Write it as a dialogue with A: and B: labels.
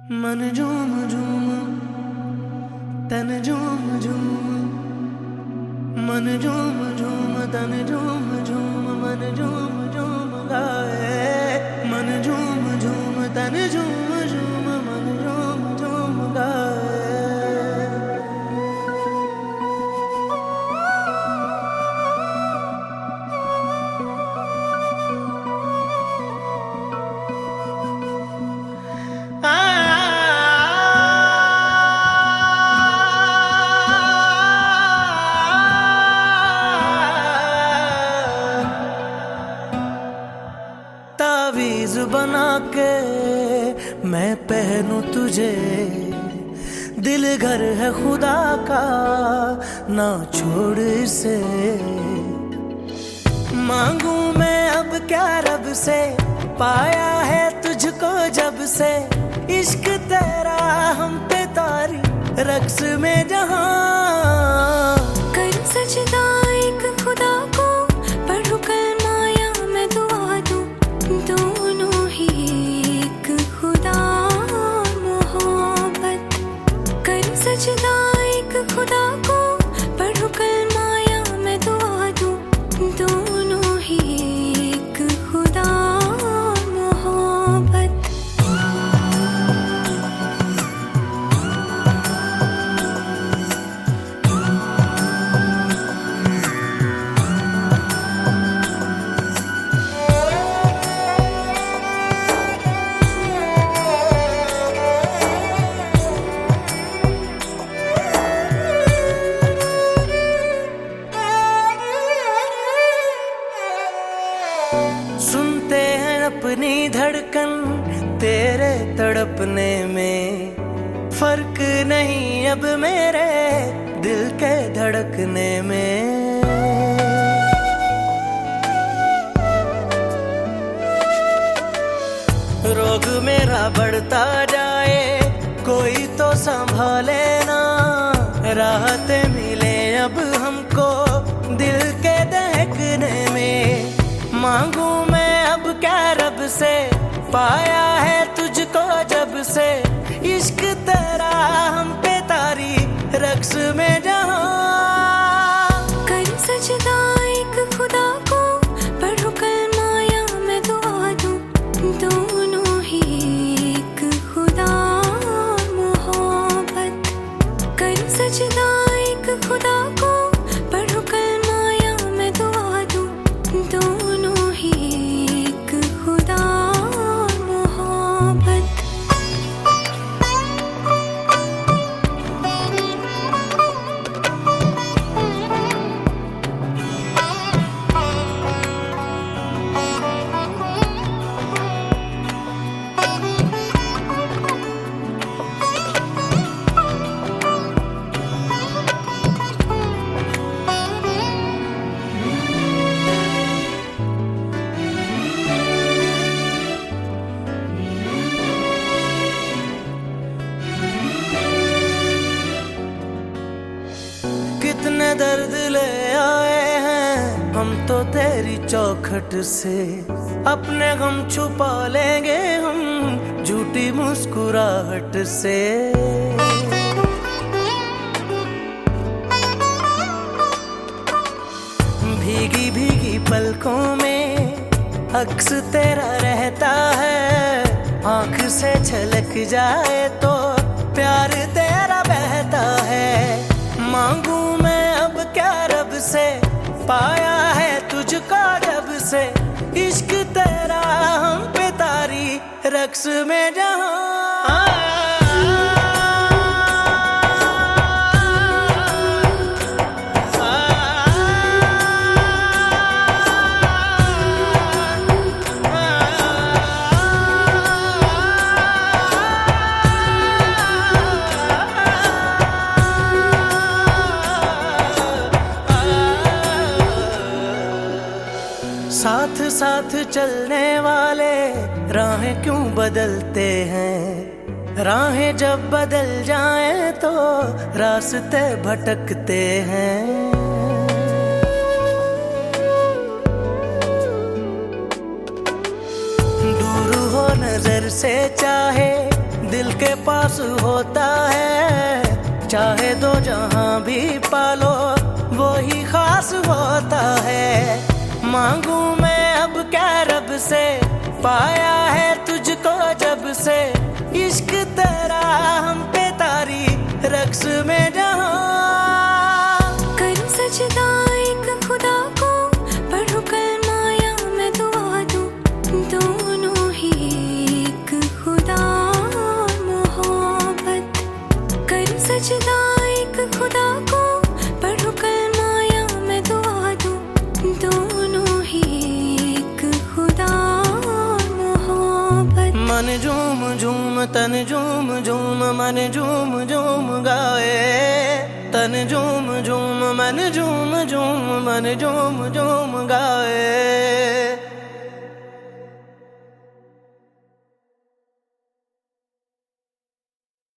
A: मन झूम झूम तन झूम झूम, मन झूम झूम तन झूम झूम, मन झूम झूम गाए। मन झूम झूम तन झूम झूम, मन झूम झूम गाए। तावीज़ बना के मैं पहनूं तुझे, दिल घर है खुदा का ना छोड़ इसे। मांगू मैं अब क्या रब से, पाया है तुझको जब से। इश्क तेरा हम पे तारी रक्स में जहां।
B: कर सजदा एक खुदा को, पढ़ू कलमा या मैं दुआ दूं। दोनों ही एक खुदा मोहब्बत। कर सजदा एक खुदा को, पढ़ू कलमा या मैं दुआ दूं। दोनों ही एक खुदा मोहब्बत।
A: सुनते हैं अपनी धड़कन तेरे तड़पने में। फर्क नहीं अब मेरे दिल के धड़कने में। रोग मेरा बढ़ता जाए कोई तो संभाले ना। राहतें मिले अब हमको दिल के दहकने में। मांगू मैं अब क्या रब से, पाया है तुझको जब से। इश्क तेरा हम पे तारी रक्स में जहां।
B: कर सजदा एक खुदा को, पढ़ू कलमा या मैं दुआ दूं। दोनों ही एक खुदा मोहब्बत। कर सजदा एक खुदा को, पढ़ू कलमा या मैं दुआ दूं। दोनों ही एक खुदा मोहब्बत।
A: कितने दर्द ले आए हैं हम तो तेरी चौखट से। अपने गम छुपा लेंगे हम झूठी मुस्कुराहट से। भीगी भीगी पलकों में अक्स तेरा रहता है। आंख से छलक जाए तो प्यार तेरा बहता है। मांगू मैं अब क्या रब से, पाया है तुझको जब से। इश्क तेरा हम पे तारी रक्स में जहां। साथ साथ चलने वाले राहें क्यों बदलते हैं। राहें जब बदल जाएं तो रास्ते भटकते हैं। दूर हो नजर से चाहे दिल के पास होता है, चाहे दो जहां भी पालो वो ही खास होता है। मांगू मैं अब क्या रब से, पाया है तुझको जब से, इश्क तेरा हम पे तारी रक्स में जहां।
B: कर सजदा एक खुदा को, पढ़ो कलमा या मैं दुआ दूं, दोनों ही एक खुदा और मोहब्बत। कर सजदा एक खुदा को, पढ़ो कलमा या मैं दुआ दूं, दोनों ही एक खुदा और मोहब्बत।
A: मन झूम झूम तन झूम झूम मन झूम झूम गाए, तन झूम झूम मन झूम झूम मन झूम झूम गाए।